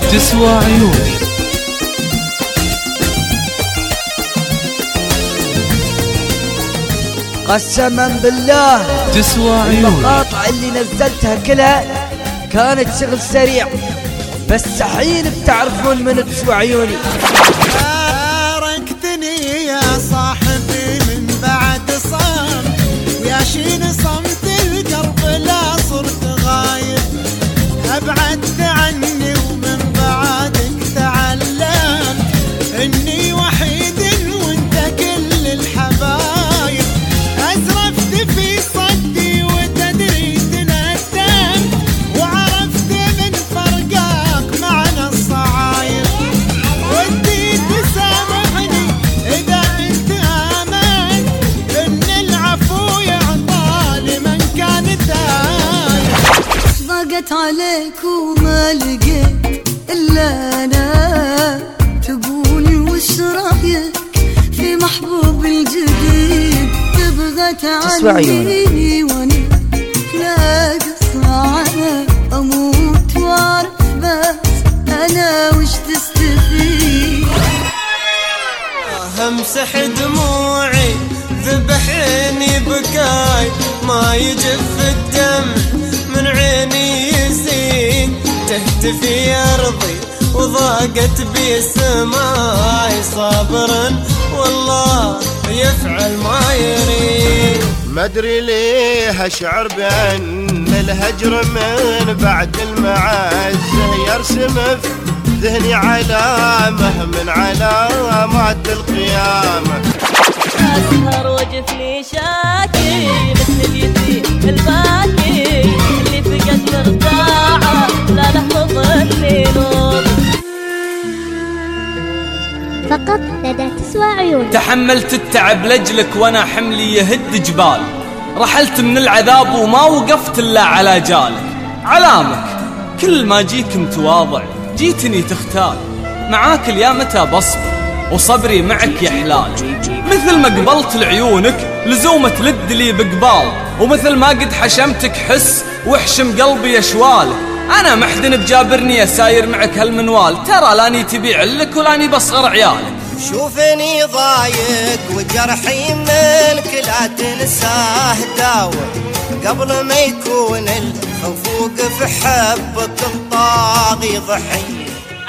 تسوى عيوني. قسما بالله تسوى عيوني. المقاطع اللي نزلتها كلها كانت شغل سريع، بس حين بتعرفون من تسوى عيوني. باركتني يا صاحبي من بعد صام، ويا شين صمت القلب لا صرت غايب. أبعدت عني ومن بعدك تعلمت إني وحيد وانت كل الحبايب. أزرفت في صدي وتدري تندمت، وعرفت من فرقاك معنا الصعايب. ودي تسامحني إذا أنت آمنت إن العفو يعطى لمن كان تايب. ضاقت عليك وما لقيت إلا أنا، تقول وش رأيك في محبوب الجديد؟ تبغى تعلميني وأنا ناقص معانا، أموت وأعرف بس أنا وش تستفيد. همسح دموعي ذبحني بكاي، ما يجف الدمع من عيني يزيد. تهتفي أرضي وضاقت بي سماي، صابرا والله يفعل ما يريد. ما ادري ليه اشعر بان الهجر من بعد المعزه يرسم في ذهني علامه من علامات القيامه. أسهر وجفني شاكي مثل اليتيم الباكي اللي فقد مرتاعه لا لحظة ظلي نوم. فقط لدى تسوى عيوني. تحملت التعب لجلك وانا حملي يهد جبال، رحلت من العذاب وما وقفت الا على جالك. علامك كل ما جيك متواضع جيتني تختال، معاك اليا متى بصبر وصبري معك يا حلال. مثل ما قبلت لعيونك لزومة لد لي بقبال، ومثل ما قد حشمتك حس واحشم قلبي اشوال. انا محدن بجابرني يا ساير معك هالمنوال، ترى لاني تبيع لك ولاني بصغر عيالك. شوفني ضايق وجرحي منك لا تنساه داوى، قبل ما يكون الخوف في حبك الطاغي ضحية.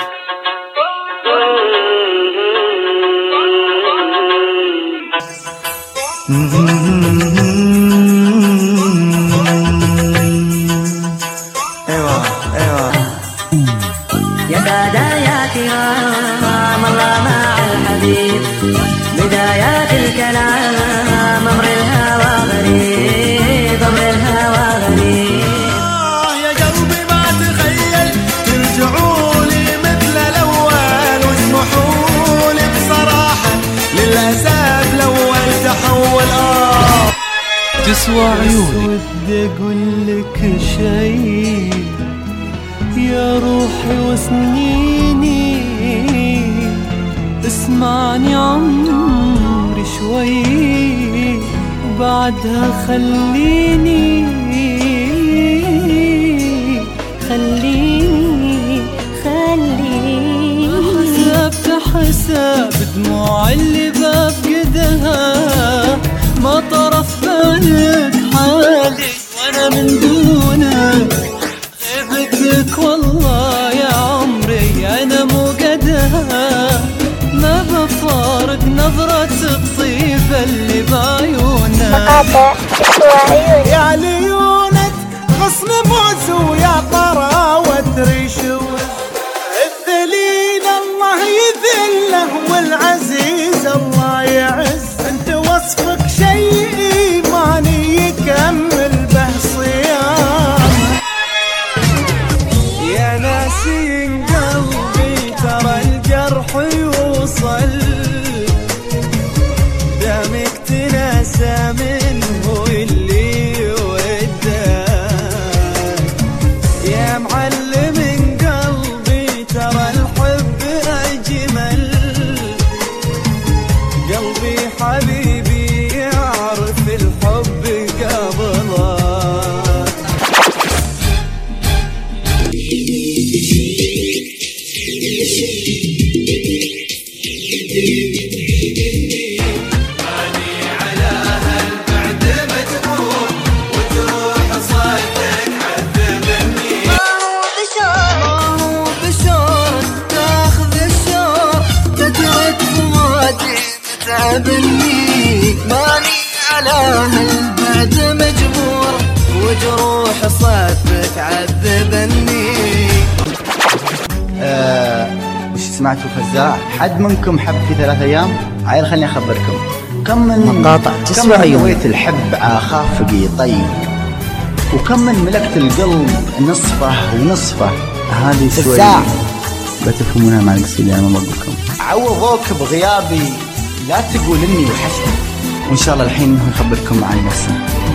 يا بدايات كرام الله مع الحبيب، بدايات الكلام أمر الهوى غريب، أمر الهوى غريب. يا قلبي ما تخيل ترجعولي مثل الأول، واسمحولي بصراحة للأسف الأول تحول. تسوى عيوني. ودي أقول لك شي يا روحي وسنيني، اسمعني عمري شوي وبعدها خليني حسبت حساب دموع اللي بفقدها، ما طرف بالك حالي وانا من دونك. غيبتك والله يا عمري انا مو قدها، ما بفارق نظرة الطيبة اللي بعيونها. يا ليونك غصن موز ويا طراوة ريشوش، الذليل الله يذله والعزيز الله يعز. انت وصفك شيء ايماني يكمل به صيام. يا ناسين قلبي ترى الجرح يوصل، دامك تناسى منه اللي وداك. صدفك عذبني. وش سمعتوا فزاع؟ حد منكم حب في 3 أيام؟ عيل خليني أخبركم كم من مقاطع تسوى عيون. هويت الحب عخافقي طيب، وكم من ملكت القلب نصفه ونصفه. هذه فزاع بتفهمونها مع القصيدة أنا ما بقولكم. عوضوك بغيابي لا تقول إني وحشتك، وإن شاء الله الحين هو يخبركم عن نفسه.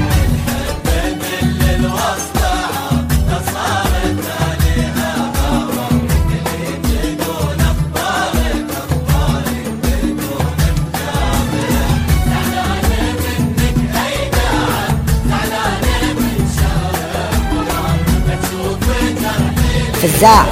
فزاع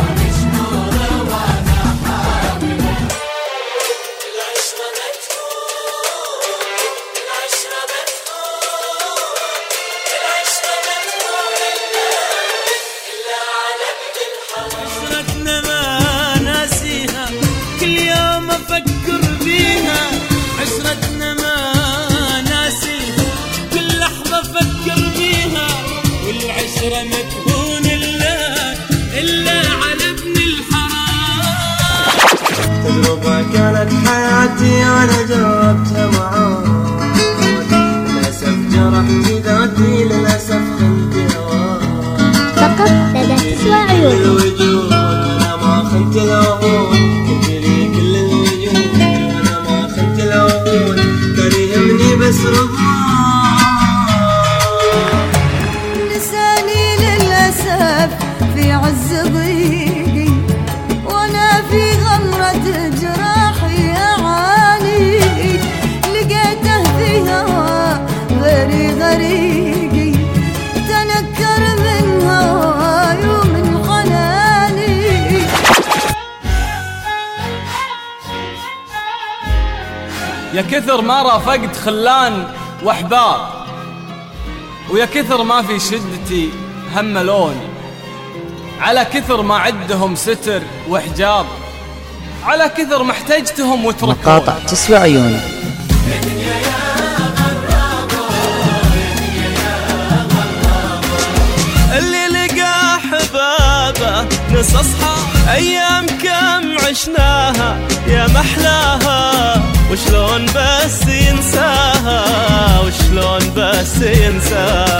عشرتنا ما ناسيها كل يوم افكر بيها، عشرتنا ما ناسيها كل لحظة افكر بيها، والعشرة ما تكون إلا على ابن الحرام. تجربة كانت حياتي وانا جربتها معاك، للأسف جرحت ذاتي، للأسف خنت هواك. فقط لدى تسوى عيون. الوجود انا ما خنت العهود، كنت لي كل الوجود انا ما خنت العهود، كان يهمني بس رضاك. لساني للأسف في عز ضيقي، وانا في غمرة جراحي اعاني، لقيته في هوا غيري غريقي، تنكر من هواي ومن حناني. يا كثر ما رافقت خلان واحباب، ويا كثر ما في شدتي هملوني، على كثر ما عدهم ستر وحجاب، على كثر ما احتجتهم وتركوني. مقاطع تسوى عيون. اللي لقى حبابه نص اصحاب ايام كم عشناها يا محلاها، وشلون بس ينساها، وشلون بس ينساها.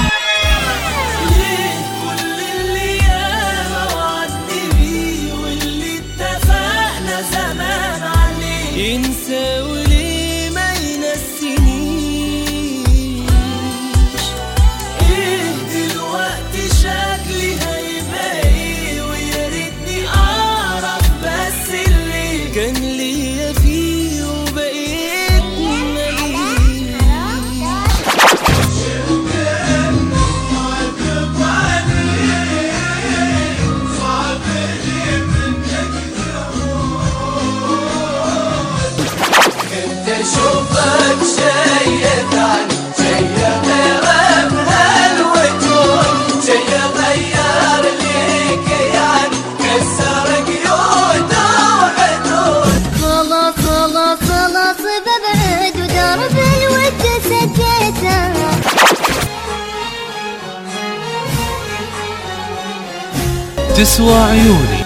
ليه كل اللي ياما وعدني بيه واللي اتفقنا زمان عليه ينسى، وليه ما ينسينيش؟ ايه دلوقتي شكلي هيبقى ايه؟ ويا ريتني اعرف بس اللي كان ليا فيه وبقيت ماليش. اشوفك شي ثاني، شي غير بهالوجود، شي غير ليك يعني كسر قيود وحدود. خلاص خلاص خلاص ببعد ودرب الود سديته. تسوى عيوني.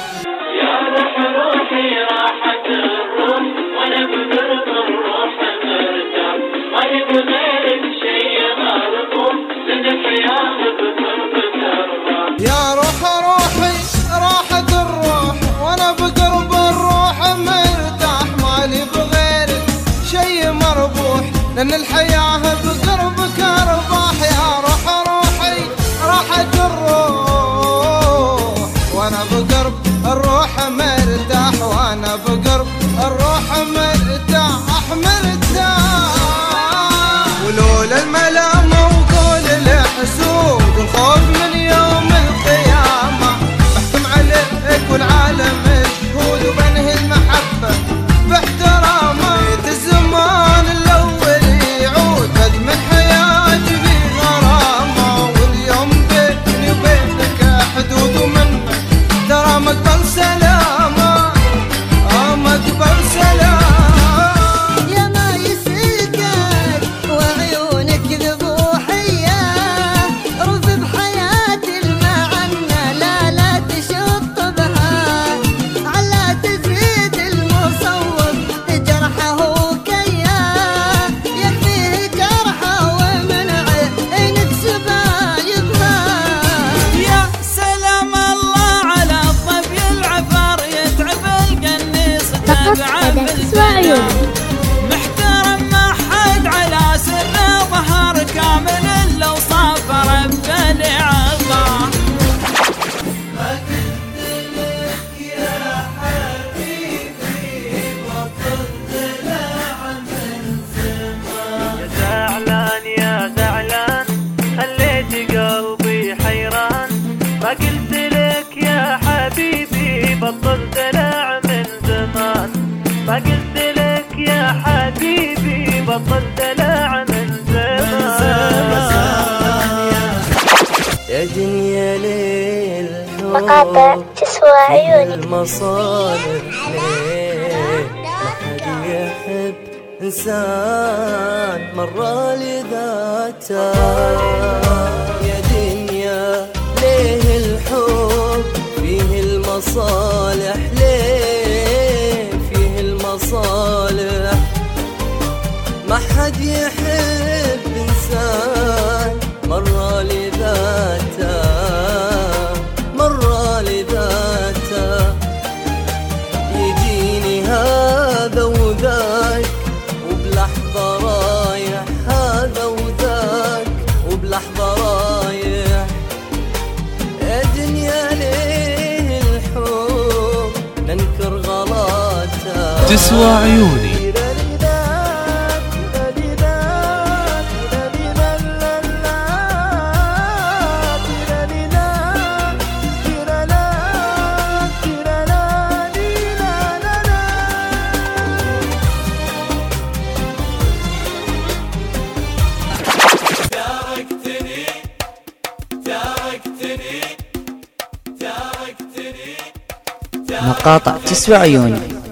يا روح روحي راحت الروح وانا بقرب الروح مرتاح، مالي بغيرك شي مربوح لان الحياة بقربك ارباح. يا روح روحي راحت الروح وانا بقرب الروح مرتاح، وانا بقرب الروح مرتاح مرتاح. ولولا الملامة وقول الحسود والخوف من يوم القيامة، بحكم عليك والعالم مشهود وبنهي المحبة باحترامه. الزمان الاول يعود قد حبيبي بطل دلع من زمان. يا دنيا ليل مقاطع تسوى عيوني. المصالح ليه ما حد يحب إنسان مرة لذاته. يا دنيا ليه الحب فيه المصالح، ليه فيه المصالح ما حد يحب إنسان مرة لذاته، مرة لذاته. يجيني هذا وذاك وبلحظة رايح، هذا وذاك وبلحظة رايح. يا دنيا ليه الحب ننكر غلاته. تسوى عيوني. مقاطع تسوى عيوني.